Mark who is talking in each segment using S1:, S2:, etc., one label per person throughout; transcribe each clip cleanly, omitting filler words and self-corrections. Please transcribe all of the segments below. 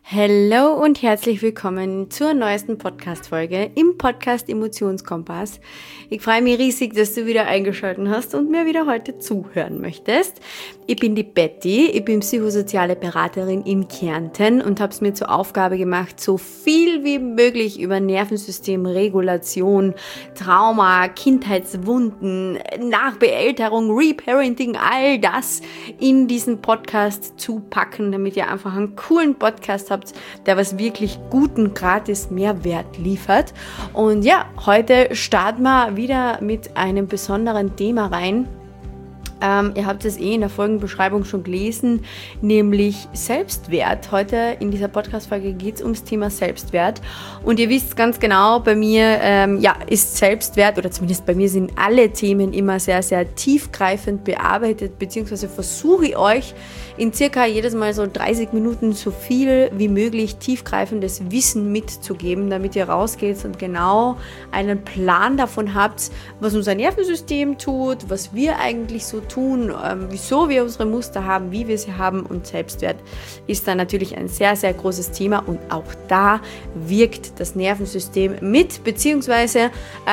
S1: Hallo und herzlich willkommen zur neuesten Podcast-Folge im Podcast Emotionskompass. Ich freue mich riesig, dass du wieder eingeschaltet hast und mir wieder heute zuhören möchtest. Ich bin die Betty, ich bin psychosoziale Beraterin in Kärnten und habe es mir zur Aufgabe gemacht, so viel wie möglich über Nervensystem, Regulation, Trauma, Kindheitswunden, Nachbeälterung, Reparenting, all das in diesen Podcast zu packen, damit ihr einfach einen coolen Podcast habt, der was wirklich guten, gratis Mehrwert liefert. Und ja, heute starten wir wieder mit einem besonderen Thema rein. Ihr habt es in der Folgenbeschreibung schon gelesen, nämlich Selbstwert. Heute in dieser Podcast-Folge geht es ums Thema Selbstwert. Und ihr wisst ganz genau, bei mir ist Selbstwert, oder zumindest bei mir sind alle Themen immer sehr, sehr tiefgreifend bearbeitet, beziehungsweise versuche ich euch in circa jedes Mal so 30 Minuten so viel wie möglich tiefgreifendes Wissen mitzugeben, damit ihr rausgeht und genau einen Plan davon habt, was unser Nervensystem tut, was wir eigentlich so tun, wieso wir unsere Muster haben, wie wir sie haben, und Selbstwert ist dann natürlich ein sehr, sehr großes Thema und auch da wirkt das Nervensystem mit, beziehungsweise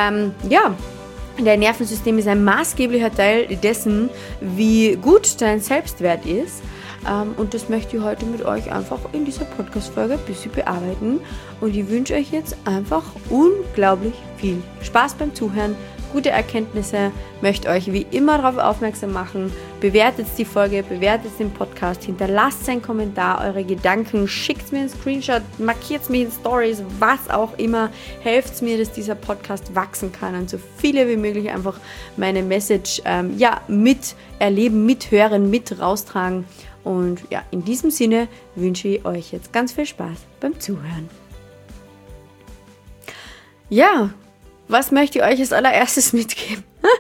S1: dein Nervensystem ist ein maßgeblicher Teil dessen, wie gut dein Selbstwert ist. Und das möchte ich heute mit euch einfach in dieser Podcast-Folge ein bisschen bearbeiten. Und ich wünsche euch jetzt einfach unglaublich viel Spaß beim Zuhören, gute Erkenntnisse, möchte euch wie immer darauf aufmerksam machen. Bewertet die Folge, bewertet den Podcast, hinterlasst einen Kommentar, eure Gedanken, schickt mir einen Screenshot, markiert mich in Stories, was auch immer. Helft mir, dass dieser Podcast wachsen kann und so viele wie möglich einfach meine Message miterleben, mithören, mit raustragen. Und ja, in diesem Sinne wünsche ich euch jetzt ganz viel Spaß beim Zuhören. Ja, was möchte ich euch als allererstes mitgeben?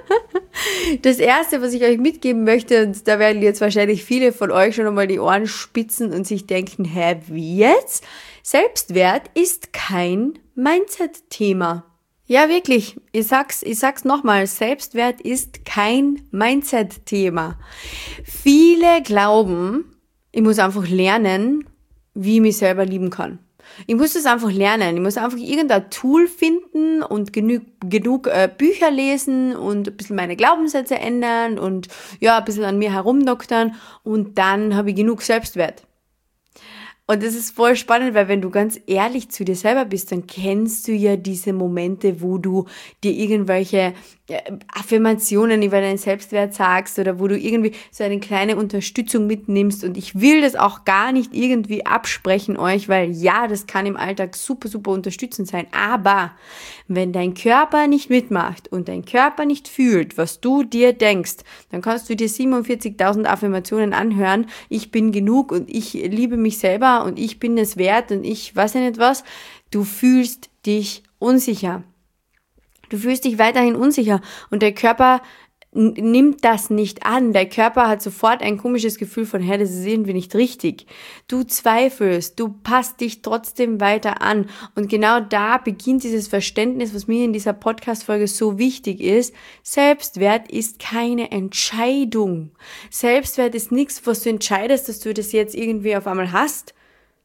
S1: Das erste, was ich euch mitgeben möchte, und da werden jetzt wahrscheinlich viele von euch schon einmal die Ohren spitzen und sich denken, wie jetzt? Selbstwert ist kein Mindset-Thema. Ja, wirklich. Ich sag's nochmal. Selbstwert ist kein Mindset-Thema. Viele glauben, ich muss einfach lernen, wie ich mich selber lieben kann. Ich muss das einfach lernen. Ich muss einfach irgendein Tool finden und genug Bücher lesen und ein bisschen meine Glaubenssätze ändern und ja, ein bisschen an mir herumdoktern und dann habe ich genug Selbstwert. Und das ist voll spannend, weil wenn du ganz ehrlich zu dir selber bist, dann kennst du ja diese Momente, wo du dir irgendwelche Affirmationen über deinen Selbstwert sagst oder wo du irgendwie so eine kleine Unterstützung mitnimmst. Und ich will das auch gar nicht irgendwie absprechen euch, weil ja, das kann im Alltag super, super unterstützend sein. Aber wenn dein Körper nicht mitmacht und dein Körper nicht fühlt, was du dir denkst, dann kannst du dir 47.000 Affirmationen anhören. Ich bin genug und ich liebe mich selber und ich bin es wert und ich weiß ja nicht was. Du fühlst dich unsicher. Du fühlst dich weiterhin unsicher und der Körper nimmt das nicht an. Der Körper hat sofort ein komisches Gefühl von, das ist irgendwie nicht richtig. Du zweifelst, du passt dich trotzdem weiter an. Und genau da beginnt dieses Verständnis, was mir in dieser Podcast-Folge so wichtig ist. Selbstwert ist keine Entscheidung. Selbstwert ist nichts, was du entscheidest, dass du das jetzt irgendwie auf einmal hast,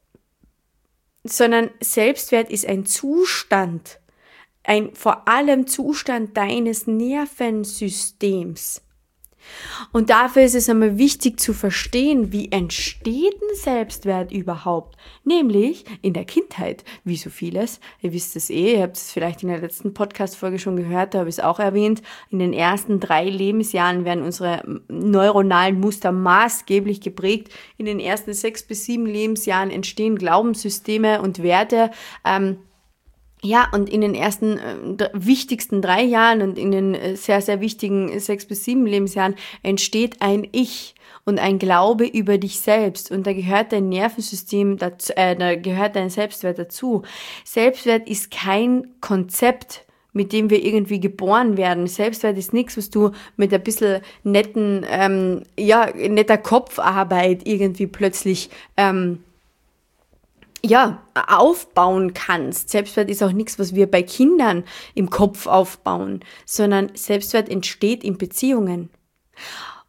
S1: sondern Selbstwert ist ein Zustand. Ein vor allem Zustand deines Nervensystems. Und dafür ist es einmal wichtig zu verstehen, wie entsteht ein Selbstwert überhaupt? Nämlich in der Kindheit, wie so vieles. Ihr wisst es ihr habt es vielleicht in der letzten Podcast-Folge schon gehört, da habe ich es auch erwähnt. In den ersten 3 Lebensjahren werden unsere neuronalen Muster maßgeblich geprägt. In den ersten 6 bis 7 Lebensjahren entstehen Glaubenssysteme und Werte, und in den ersten wichtigsten 3 Jahren und in den sehr, sehr wichtigen 6 bis 7 Lebensjahren entsteht ein Ich und ein Glaube über dich selbst. Und da gehört dein Nervensystem dazu, da gehört dein Selbstwert dazu. Selbstwert ist kein Konzept, mit dem wir irgendwie geboren werden. Selbstwert ist nichts, was du mit ein bisschen netter Kopfarbeit irgendwie plötzlich aufbauen kannst. Selbstwert ist auch nichts, was wir bei Kindern im Kopf aufbauen, sondern Selbstwert entsteht in Beziehungen.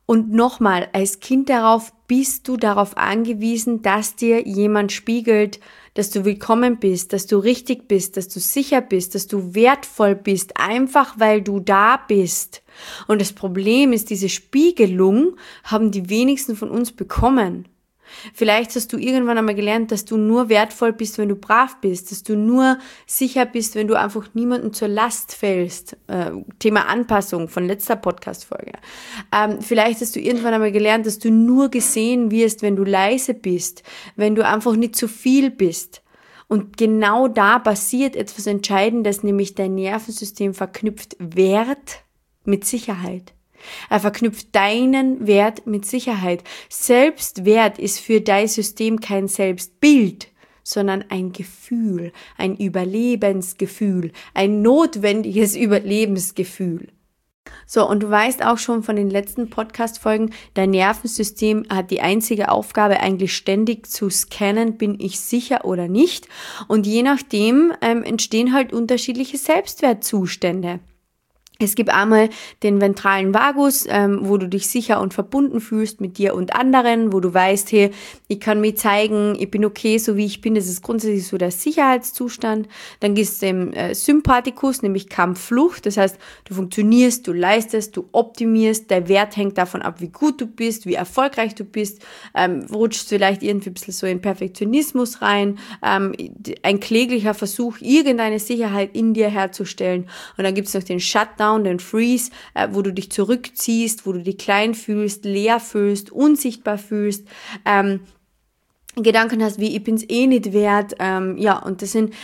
S1: Und nochmal, als Kind bist du darauf angewiesen, dass dir jemand spiegelt, dass du willkommen bist, dass du richtig bist, dass du sicher bist, dass du wertvoll bist, einfach weil du da bist. Und das Problem ist, diese Spiegelung haben die wenigsten von uns bekommen. Vielleicht hast du irgendwann einmal gelernt, dass du nur wertvoll bist, wenn du brav bist, dass du nur sicher bist, wenn du einfach niemandem zur Last fällst. Thema Anpassung von letzter Podcast-Folge. Vielleicht hast du irgendwann einmal gelernt, dass du nur gesehen wirst, wenn du leise bist, wenn du einfach nicht zu viel bist. Und genau da passiert etwas Entscheidendes, nämlich dein Nervensystem verknüpft Wert mit Sicherheit. Er verknüpft deinen Wert mit Sicherheit. Selbstwert ist für dein System kein Selbstbild, sondern ein Gefühl, ein Überlebensgefühl, ein notwendiges Überlebensgefühl. So, und du weißt auch schon von den letzten Podcast-Folgen, dein Nervensystem hat die einzige Aufgabe, eigentlich ständig zu scannen, bin ich sicher oder nicht. Und je nachdem entstehen halt unterschiedliche Selbstwertzustände. Es gibt einmal den ventralen Vagus, wo du dich sicher und verbunden fühlst mit dir und anderen, wo du weißt, hey, ich kann mir zeigen, ich bin okay, so wie ich bin. Das ist grundsätzlich so der Sicherheitszustand. Dann gibt es den Sympathikus, nämlich Kampfflucht. Das heißt, du funktionierst, du leistest, du optimierst. Der Wert hängt davon ab, wie gut du bist, wie erfolgreich du bist. Rutschst vielleicht irgendwie ein bisschen so in Perfektionismus rein. Ein kläglicher Versuch, irgendeine Sicherheit in dir herzustellen. Und dann gibt es noch den Shutdown, den Freeze, wo du dich zurückziehst, wo du dich klein fühlst, leer fühlst, unsichtbar fühlst, Gedanken hast wie, ich bin's eh nicht wert, und das sind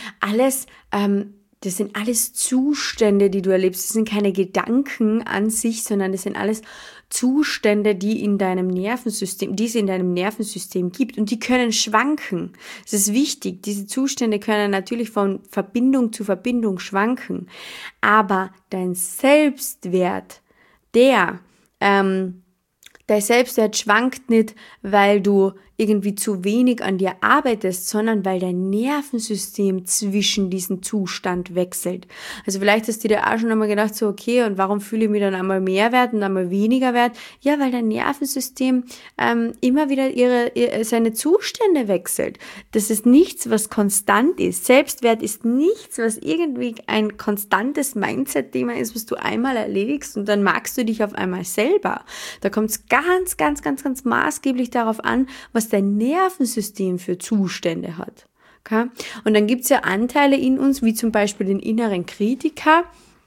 S1: alles Zustände, die du erlebst. Das sind keine Gedanken an sich, sondern das sind alles Zustände, die es in deinem Nervensystem gibt, und die können schwanken. Das ist wichtig. Diese Zustände können natürlich von Verbindung zu Verbindung schwanken. Aber dein Selbstwert, dein Selbstwert schwankt nicht, weil du irgendwie zu wenig an dir arbeitest, sondern weil dein Nervensystem zwischen diesen Zustand wechselt. Also vielleicht hast du dir auch schon einmal gedacht, so okay, und warum fühle ich mich dann einmal mehr wert und einmal weniger wert? Ja, weil dein Nervensystem immer wieder seine Zustände wechselt. Das ist nichts, was konstant ist. Selbstwert ist nichts, was irgendwie ein konstantes Mindset-Thema ist, was du einmal erledigst und dann magst du dich auf einmal selber. Da kommt es ganz, ganz, ganz, ganz maßgeblich darauf an, was dein Nervensystem für Zustände hat. Okay? Und dann gibt es ja Anteile in uns, wie zum Beispiel den inneren Kritiker,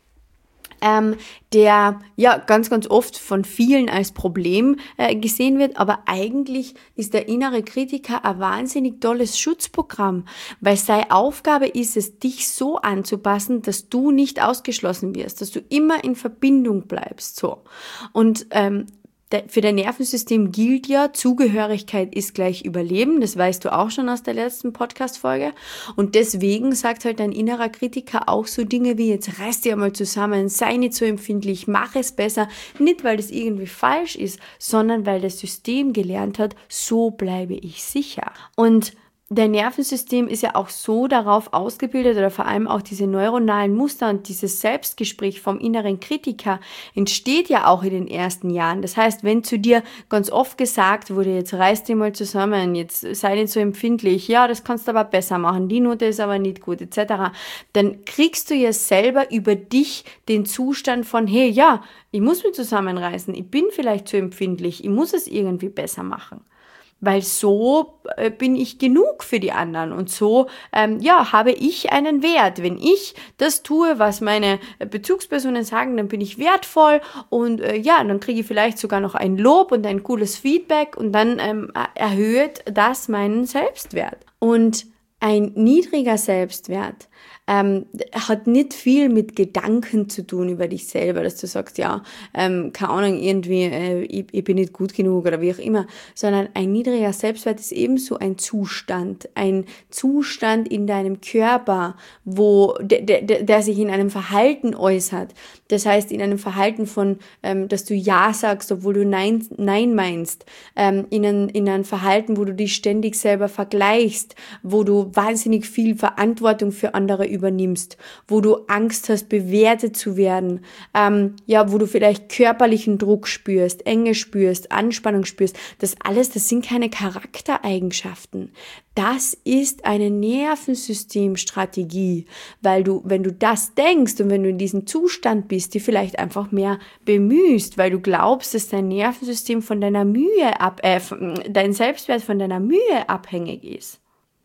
S1: der ja ganz, ganz oft von vielen als Problem gesehen wird, aber eigentlich ist der innere Kritiker ein wahnsinnig tolles Schutzprogramm, weil seine Aufgabe ist es, dich so anzupassen, dass du nicht ausgeschlossen wirst, dass du immer in Verbindung bleibst. So. Und für dein Nervensystem gilt ja, Zugehörigkeit ist gleich Überleben. Das weißt du auch schon aus der letzten Podcast-Folge. Und deswegen sagt halt dein innerer Kritiker auch so Dinge wie, jetzt reiß dich einmal zusammen, sei nicht so empfindlich, mach es besser. Nicht, weil das irgendwie falsch ist, sondern weil das System gelernt hat, so bleibe ich sicher. Und dein Nervensystem ist ja auch so darauf ausgebildet, oder vor allem auch diese neuronalen Muster und dieses Selbstgespräch vom inneren Kritiker entsteht ja auch in den ersten Jahren. Das heißt, wenn zu dir ganz oft gesagt wurde, jetzt reiß dich mal zusammen, jetzt sei nicht so empfindlich, ja, das kannst du aber besser machen, die Note ist aber nicht gut, etc., dann kriegst du ja selber über dich den Zustand von, hey, ja, ich muss mich zusammenreißen, ich bin vielleicht zu empfindlich, ich muss es irgendwie besser machen. Weil so bin ich genug für die anderen und so habe ich einen Wert. Wenn ich das tue, was meine Bezugspersonen sagen, dann bin ich wertvoll und dann kriege ich vielleicht sogar noch ein Lob und ein cooles Feedback und dann erhöht das meinen Selbstwert. Und ein niedriger Selbstwert hat nicht viel mit Gedanken zu tun über dich selber, dass du sagst, ja, keine Ahnung, irgendwie, ich bin nicht gut genug oder wie auch immer, sondern ein niedriger Selbstwert ist ebenso ein Zustand in deinem Körper, wo der sich in einem Verhalten äußert. Das heißt, in einem Verhalten von, dass du Ja sagst, obwohl du Nein meinst, in ein Verhalten, wo du dich ständig selber vergleichst, wo du wahnsinnig viel Verantwortung für andere übernimmst, wo du Angst hast, bewertet zu werden, wo du vielleicht körperlichen Druck spürst, Enge spürst, Anspannung spürst, das sind keine Charaktereigenschaften. Das ist eine Nervensystemstrategie, weil wenn du das denkst und wenn du in diesem Zustand bist, dir vielleicht einfach mehr bemühst, weil du glaubst, dass dein Nervensystem von deiner dein Selbstwert von deiner Mühe abhängig ist.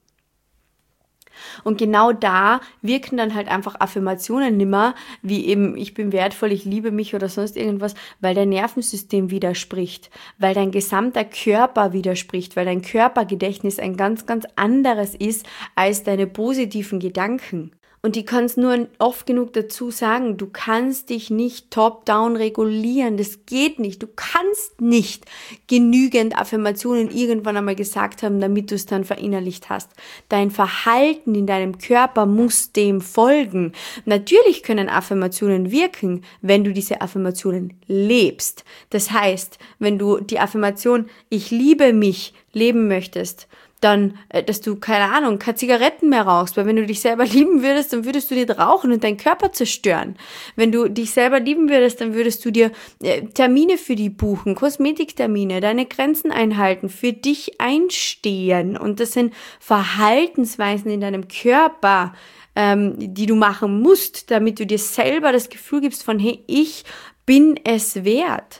S1: Und genau da wirken dann halt einfach Affirmationen nimmer, wie eben, ich bin wertvoll, ich liebe mich oder sonst irgendwas, weil dein Nervensystem widerspricht, weil dein gesamter Körper widerspricht, weil dein Körpergedächtnis ein ganz, ganz anderes ist als deine positiven Gedanken. Und ich kann es nur oft genug dazu sagen, du kannst dich nicht top-down regulieren, das geht nicht. Du kannst nicht genügend Affirmationen irgendwann einmal gesagt haben, damit du es dann verinnerlicht hast. Dein Verhalten in deinem Körper muss dem folgen. Natürlich können Affirmationen wirken, wenn du diese Affirmationen lebst. Das heißt, wenn du die Affirmation "Ich liebe mich" leben möchtest, dann, dass du, keine Zigaretten mehr rauchst, weil wenn du dich selber lieben würdest, dann würdest du nicht rauchen und deinen Körper zerstören. Wenn du dich selber lieben würdest, dann würdest du dir Termine für die buchen, Kosmetiktermine, deine Grenzen einhalten, für dich einstehen. Und das sind Verhaltensweisen in deinem Körper, die du machen musst, damit du dir selber das Gefühl gibst von, hey, ich bin es wert.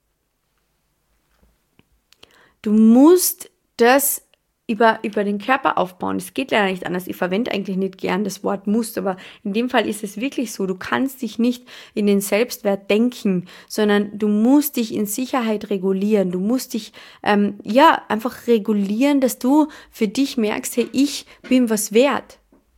S1: Du musst das über den Körper aufbauen. Es geht leider nicht anders. Ich verwende eigentlich nicht gern das Wort muss, aber in dem Fall ist es wirklich so. Du kannst dich nicht in den Selbstwert denken, sondern du musst dich in Sicherheit regulieren. Du musst dich einfach regulieren, dass du für dich merkst, hey, ich bin was wert.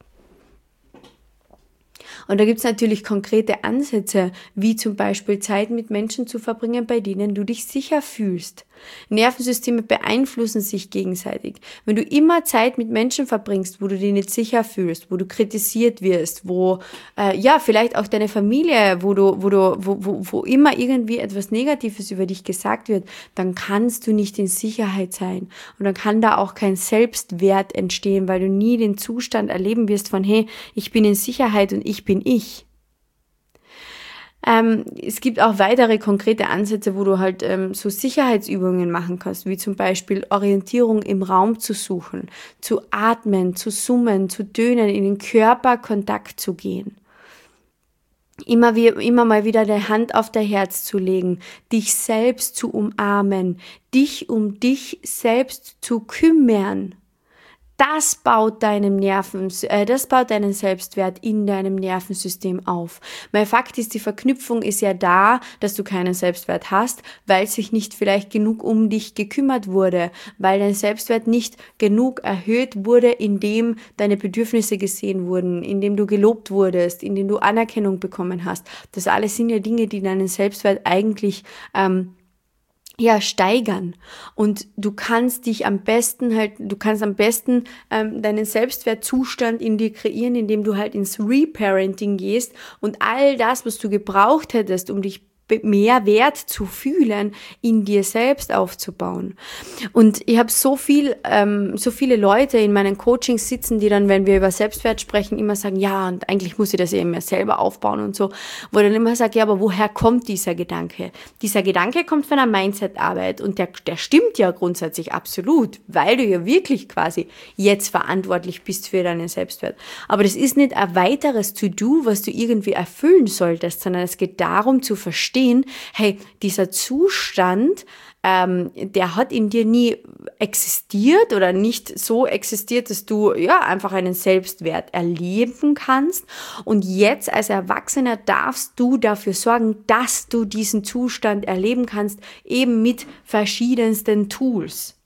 S1: Und da gibt es natürlich konkrete Ansätze, wie zum Beispiel Zeit mit Menschen zu verbringen, bei denen du dich sicher fühlst. Nervensysteme beeinflussen sich gegenseitig. Wenn du immer Zeit mit Menschen verbringst, wo du dich nicht sicher fühlst, wo du kritisiert wirst, wo vielleicht auch deine Familie, wo immer irgendwie etwas Negatives über dich gesagt wird, dann kannst du nicht in Sicherheit sein. Und dann kann da auch kein Selbstwert entstehen, weil du nie den Zustand erleben wirst von, hey, ich bin in Sicherheit und ich bin ich. Es gibt auch weitere konkrete Ansätze, wo du halt so Sicherheitsübungen machen kannst, wie zum Beispiel Orientierung im Raum zu suchen, zu atmen, zu summen, zu tönen, in den Körperkontakt zu gehen. Immer mal wieder die Hand auf dein Herz zu legen, dich selbst zu umarmen, dich um dich selbst zu kümmern. Das baut deinen Selbstwert in deinem Nervensystem auf. Weil Fakt ist, die Verknüpfung ist ja da, dass du keinen Selbstwert hast, weil sich nicht vielleicht genug um dich gekümmert wurde, weil dein Selbstwert nicht genug erhöht wurde, indem deine Bedürfnisse gesehen wurden, indem du gelobt wurdest, indem du Anerkennung bekommen hast. Das alles sind ja Dinge, die deinen Selbstwert eigentlich steigern. Und du kannst am besten deinen Selbstwertzustand in dir kreieren, indem du halt ins Reparenting gehst und all das, was du gebraucht hättest, um dich mehr Wert zu fühlen, in dir selbst aufzubauen. Und ich habe so viele Leute in meinen Coachings sitzen, die dann, wenn wir über Selbstwert sprechen, immer sagen, ja, und eigentlich muss ich das eben mehr selber aufbauen und so, wo ich dann immer sage, ja, aber woher kommt dieser Gedanke? Dieser Gedanke kommt von einer Mindset-Arbeit und der stimmt ja grundsätzlich absolut, weil du ja wirklich quasi jetzt verantwortlich bist für deinen Selbstwert. Aber das ist nicht ein weiteres To-Do, was du irgendwie erfüllen solltest, sondern es geht darum zu verstehen, hey, dieser Zustand, der hat in dir nie existiert oder nicht so existiert, dass du einfach einen Selbstwert erleben kannst. Und jetzt als Erwachsener darfst du dafür sorgen, dass du diesen Zustand erleben kannst, eben mit verschiedensten Tools.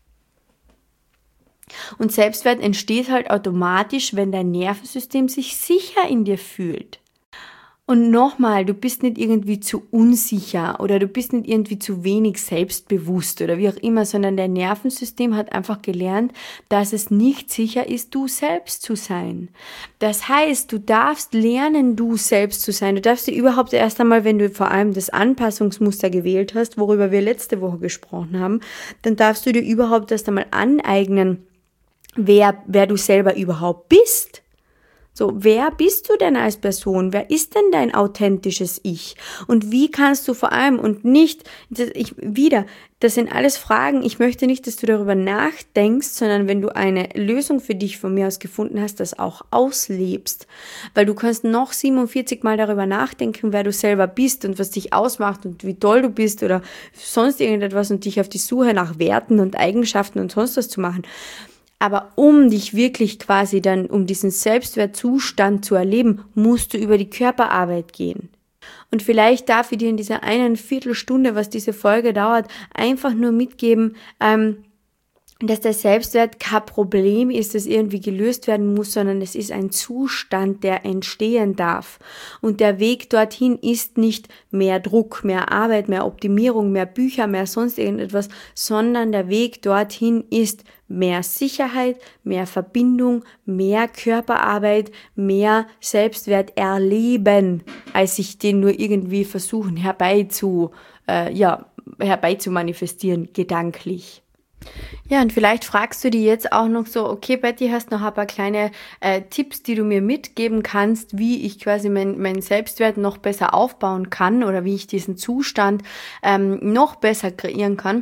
S1: Und Selbstwert entsteht halt automatisch, wenn dein Nervensystem sich sicher in dir fühlt. Und nochmal, du bist nicht irgendwie zu unsicher oder du bist nicht irgendwie zu wenig selbstbewusst oder wie auch immer, sondern dein Nervensystem hat einfach gelernt, dass es nicht sicher ist, du selbst zu sein. Das heißt, du darfst lernen, du selbst zu sein. Du darfst dir überhaupt erst einmal, wenn du vor allem das Anpassungsmuster gewählt hast, worüber wir letzte Woche gesprochen haben, dann darfst du dir überhaupt erst einmal aneignen, wer du selber überhaupt bist. So, wer bist du denn als Person? Wer ist denn dein authentisches Ich? Und wie kannst du vor allem und nicht, das sind alles Fragen, ich möchte nicht, dass du darüber nachdenkst, sondern wenn du eine Lösung für dich von mir aus gefunden hast, das auch auslebst. Weil du kannst noch 47 Mal darüber nachdenken, wer du selber bist und was dich ausmacht und wie toll du bist oder sonst irgendetwas und dich auf die Suche nach Werten und Eigenschaften und sonst was zu machen. Aber um dich wirklich quasi dann, um diesen Selbstwertzustand zu erleben, musst du über die Körperarbeit gehen. Und vielleicht darf ich dir in dieser einen Viertelstunde, was diese Folge dauert, einfach nur mitgeben, dass der Selbstwert kein Problem ist, das irgendwie gelöst werden muss, sondern es ist ein Zustand, der entstehen darf. Und der Weg dorthin ist nicht mehr Druck, mehr Arbeit, mehr Optimierung, mehr Bücher, mehr sonst irgendetwas, sondern der Weg dorthin ist mehr Sicherheit, mehr Verbindung, mehr Körperarbeit, mehr Selbstwert erleben, als sich den nur irgendwie versuchen herbeizumanifestieren, gedanklich. Ja, und vielleicht fragst du dich jetzt auch noch so, okay, Betty, hast noch ein paar kleine Tipps, die du mir mitgeben kannst, wie ich quasi meinen Selbstwert noch besser aufbauen kann oder wie ich diesen Zustand noch besser kreieren kann.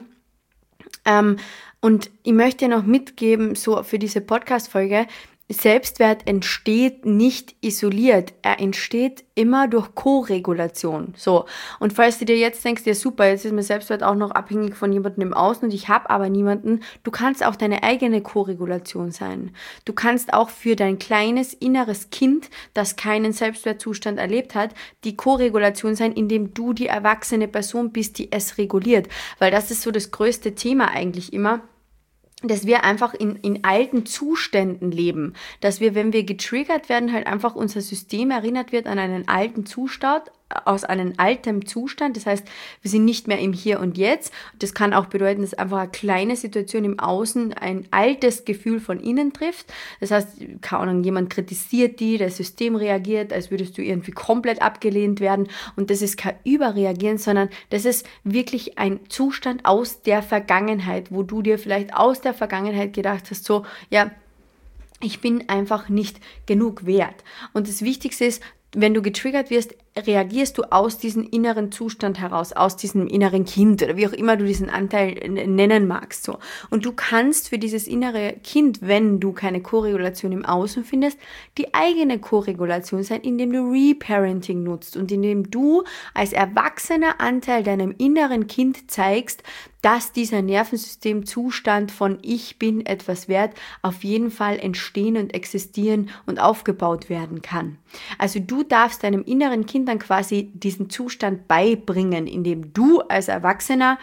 S1: Und ich möchte dir noch mitgeben, so für diese Podcast-Folge, Selbstwert entsteht nicht isoliert, er entsteht immer durch Co-Regulation. So, und falls du dir jetzt denkst, ja super, jetzt ist mein Selbstwert auch noch abhängig von jemandem im Außen und ich habe aber niemanden, du kannst auch deine eigene Co-Regulation sein. Du kannst auch für dein kleines inneres Kind, das keinen Selbstwertzustand erlebt hat, die Co-Regulation sein, indem du die erwachsene Person bist, die es reguliert. Weil das ist so das größte Thema eigentlich immer, dass wir einfach in alten Zuständen leben, dass wir, wenn wir getriggert werden, halt einfach unser System erinnert wird an einen alten Zustand, aus einem alten Zustand, das heißt, wir sind nicht mehr im Hier und Jetzt. Das kann auch bedeuten, dass einfach eine kleine Situation im Außen ein altes Gefühl von innen trifft. Das heißt, keine Ahnung, jemand kritisiert die, das System reagiert, als würdest du irgendwie komplett abgelehnt werden und das ist kein Überreagieren, sondern das ist wirklich ein Zustand aus der Vergangenheit, wo du dir vielleicht aus der Vergangenheit gedacht hast, so, ja, ich bin einfach nicht genug wert. Und das Wichtigste ist, wenn du getriggert wirst, reagierst du aus diesem inneren Zustand heraus, aus diesem inneren Kind oder wie auch immer du diesen Anteil nennen magst. So. Und du kannst für dieses innere Kind, wenn du keine Koregulation im Außen findest, die eigene Koregulation sein, indem du Reparenting nutzt und indem du als erwachsener Anteil deinem inneren Kind zeigst, dass dieser Nervensystemzustand von ich bin etwas wert auf jeden Fall entstehen und existieren und aufgebaut werden kann. Also du darfst deinem inneren Kind dann quasi diesen Zustand beibringen, indem du als Erwachsener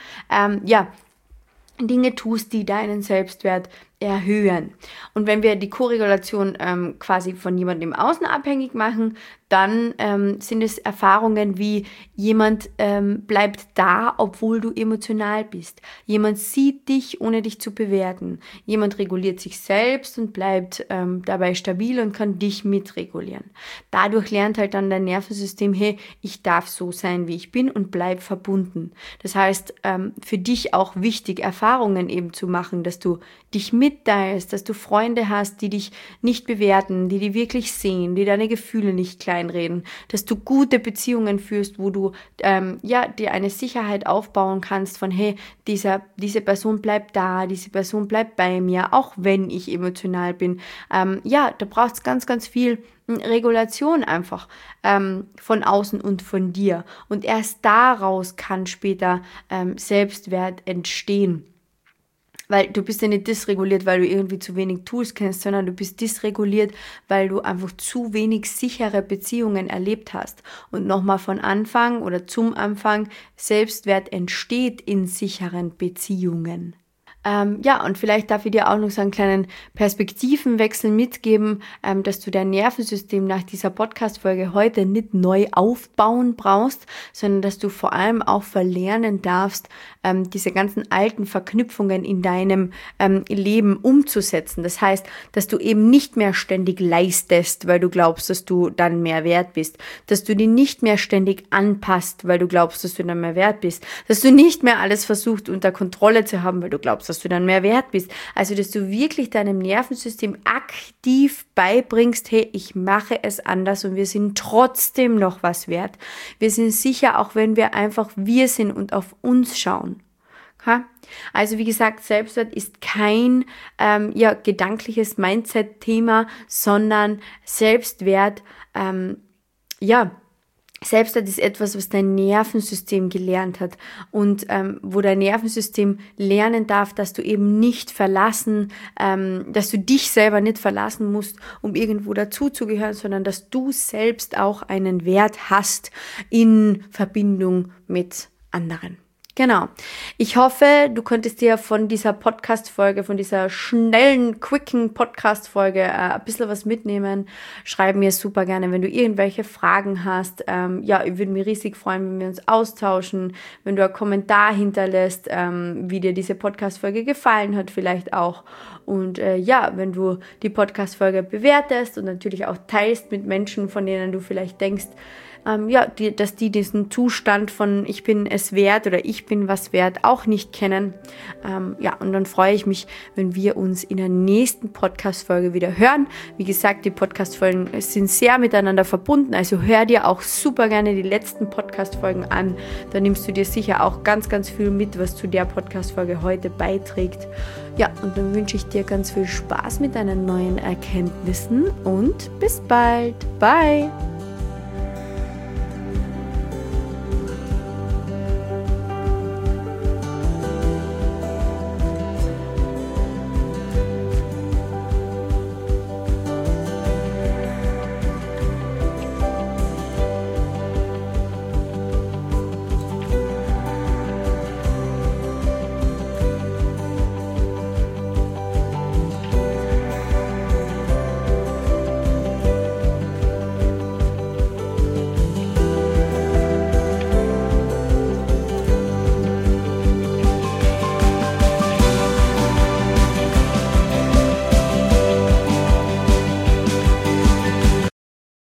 S1: Dinge tust, die deinen Selbstwert erhöhen. Und wenn wir die Koregulation quasi von jemandem im Außen abhängig machen, dann sind es Erfahrungen wie jemand bleibt da, obwohl du emotional bist. Jemand sieht dich, ohne dich zu bewerten. Jemand reguliert sich selbst und bleibt dabei stabil und kann dich mitregulieren. Dadurch lernt halt dann dein Nervensystem, hey, ich darf so sein, wie ich bin und bleib verbunden. Das heißt, für dich auch wichtig, Erfahrungen eben zu machen, dass du dich mitteilst, dass du Freunde hast, die dich nicht bewerten, die wirklich sehen, die deine Gefühle nicht kleinreden, dass du gute Beziehungen führst, wo du dir eine Sicherheit aufbauen kannst von, hey, diese Person bleibt da, diese Person bleibt bei mir, auch wenn ich emotional bin. Da braucht es ganz, ganz viel Regulation einfach von außen und von dir. Und erst daraus kann später Selbstwert entstehen. Weil du bist ja nicht dysreguliert, weil du irgendwie zu wenig Tools kennst, sondern du bist dysreguliert, weil du einfach zu wenig sichere Beziehungen erlebt hast. Und nochmal von Anfang oder zum Anfang, Selbstwert entsteht in sicheren Beziehungen. Und vielleicht darf ich dir auch noch so einen kleinen Perspektivenwechsel mitgeben, dass du dein Nervensystem nach dieser Podcast-Folge heute nicht neu aufbauen brauchst, sondern dass du vor allem auch verlernen darfst, diese ganzen alten Verknüpfungen in deinem Leben umzusetzen. Das heißt, dass du eben nicht mehr ständig leistest, weil du glaubst, dass du dann mehr wert bist, dass du dich nicht mehr ständig anpasst, weil du glaubst, dass du dann mehr wert bist, dass du nicht mehr alles versuchst unter Kontrolle zu haben, weil du glaubst, dass du dann mehr wert bist. Also, dass du wirklich deinem Nervensystem aktiv beibringst, hey, ich mache es anders und wir sind trotzdem noch was wert. Wir sind sicher, auch wenn wir einfach wir sind und auf uns schauen. Okay? Also wie gesagt, Selbstwert ist kein gedankliches Mindset-Thema, sondern Selbstwert, Selbstwert ist etwas, was dein Nervensystem gelernt hat und wo dein Nervensystem lernen darf, dass du eben nicht dass du dich selber nicht verlassen musst, um irgendwo dazuzugehören, sondern dass du selbst auch einen Wert hast in Verbindung mit anderen. Genau. Ich hoffe, du konntest dir von dieser Podcast-Folge, von dieser schnellen, quicken Podcast-Folge ein bisschen was mitnehmen. Schreib mir super gerne, wenn du irgendwelche Fragen hast. Ich würde mich riesig freuen, wenn wir uns austauschen, wenn du einen Kommentar hinterlässt, wie dir diese Podcast-Folge gefallen hat vielleicht auch. Und wenn du die Podcast-Folge bewertest und natürlich auch teilst mit Menschen, von denen du vielleicht denkst, dass die diesen Zustand von ich bin es wert oder ich bin was wert auch nicht kennen. Und dann freue ich mich, wenn wir uns in der nächsten Podcast-Folge wieder hören. Wie gesagt, die Podcast-Folgen sind sehr miteinander verbunden, also hör dir auch super gerne die letzten Podcast-Folgen an. Da nimmst du dir sicher auch ganz, ganz viel mit, was zu der Podcast-Folge heute beiträgt. Ja, und dann wünsche ich dir ganz viel Spaß mit deinen neuen Erkenntnissen und bis bald. Bye!